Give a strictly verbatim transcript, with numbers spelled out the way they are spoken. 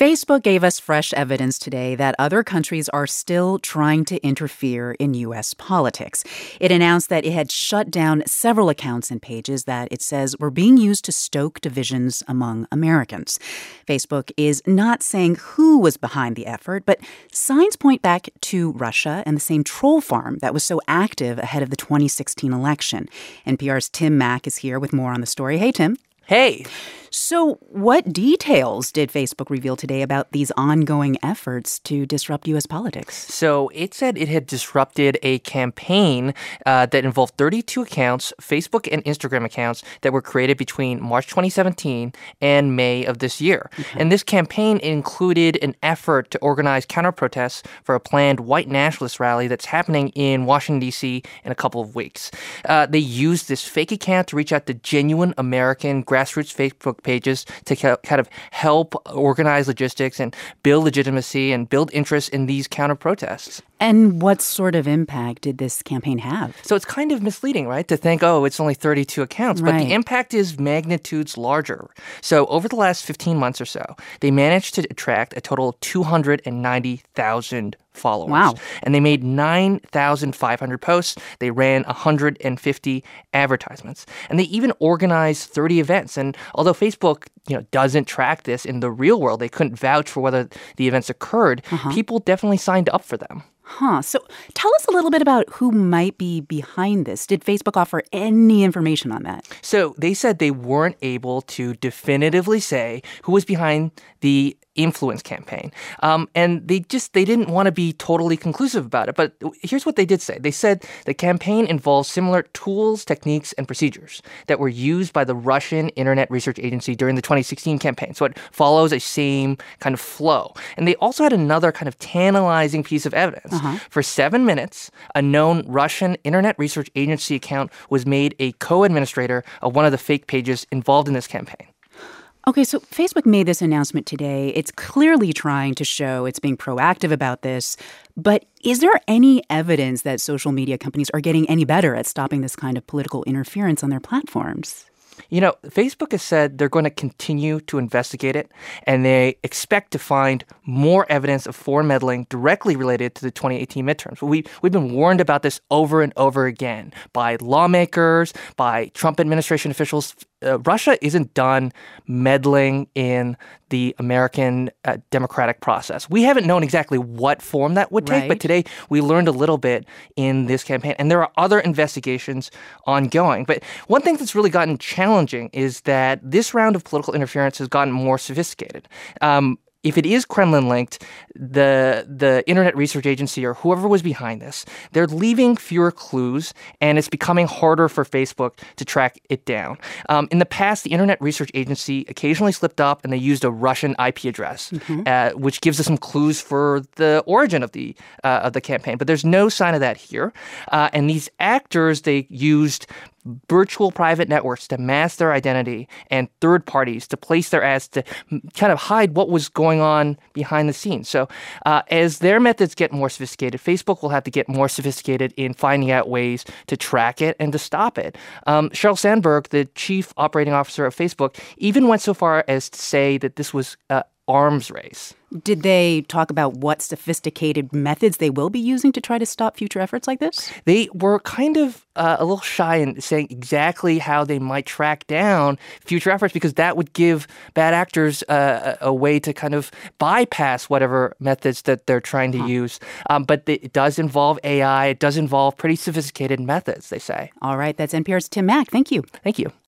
Facebook gave us fresh evidence today that other countries are still trying to interfere in U S politics. It announced that it had shut down several accounts and pages that it says were being used to stoke divisions among Americans. Facebook is not saying who was behind the effort, but signs point back to Russia and the same troll farm that was so active ahead of the twenty sixteen election. N P R's Tim Mak is here with more on the story. Hey, Tim. Hey. So what details did Facebook reveal today about these ongoing efforts to disrupt U S politics? So it said it had disrupted a campaign uh, that involved thirty-two accounts, Facebook and Instagram accounts, that were created between March twenty seventeen and May of this year. Okay. And this campaign included an effort to organize counter-protests for a planned white nationalist rally that's happening in Washington, D C in a couple of weeks. Uh, they used this fake account to reach out to genuine American grassroots Facebook pages to kind of help organize logistics and build legitimacy and build interest in these counter-protests. And what sort of impact did this campaign have? So it's kind of misleading, right, to think, oh, it's only thirty-two accounts. But right. the impact is magnitudes larger. So over the last fifteen months or so, they managed to attract a total of two hundred ninety thousand followers. Wow. And they made nine thousand five hundred posts. They ran one hundred fifty advertisements. And they even organized thirty events. And although Facebook, you know, doesn't track this in the real world, they couldn't vouch for whether the events occurred, uh-huh. people definitely signed up for them. Huh. So tell us a little bit about who might be behind this. Did Facebook offer any information on that? So they said they weren't able to definitively say who was behind the influence campaign. Um, and they just, they didn't want to be totally conclusive about it. But here's what they did say. They said the campaign involves similar tools, techniques, and procedures that were used by the Russian Internet Research Agency during the twenty sixteen campaign. So it follows a same kind of flow. And they also had another kind of tantalizing piece of evidence. Uh-huh. For seven minutes, a known Russian Internet Research Agency account was made a co-administrator of one of the fake pages involved in this campaign. Okay, so Facebook made this announcement today. It's clearly trying to show it's being proactive about this. But is there any evidence that social media companies are getting any better at stopping this kind of political interference on their platforms? You know, Facebook has said they're going to continue to investigate it, and they expect to find more evidence of foreign meddling directly related to the twenty eighteen midterms. We, we've been warned about this over and over again by lawmakers, by Trump administration officials. Uh, Russia isn't done meddling in the American uh, democratic process. We haven't known exactly what form that would take, right. but today we learned a little bit in this campaign. And there are other investigations ongoing. But one thing that's really gotten challenging is that this round of political interference has gotten more sophisticated. Um, If it is Kremlin-linked, the the Internet Research Agency or whoever was behind this, they're leaving fewer clues, and it's becoming harder for Facebook to track it down. Um, in the past, the Internet Research Agency occasionally slipped up, and they used a Russian I P address, mm-hmm. uh, which gives us some clues for the origin of the uh, of the campaign. But there's no sign of that here. Uh, and these actors, they used virtual private networks to mask their identity and third parties to place their ads to kind of hide what was going on behind the scenes. So uh, as their methods get more sophisticated, Facebook will have to get more sophisticated in finding out ways to track it and to stop it. Um, Sheryl Sandberg, the chief operating officer of Facebook, even went so far as to say that this was uh, arms race. Did they talk about what sophisticated methods they will be using to try to stop future efforts like this? They were kind of uh, a little shy in saying exactly how they might track down future efforts, because that would give bad actors uh, a way to kind of bypass whatever methods that they're trying to huh. use. Um, but it does involve A I. It does involve pretty sophisticated methods, they say. All right. That's N P R's Tim Mak. Thank you. Thank you.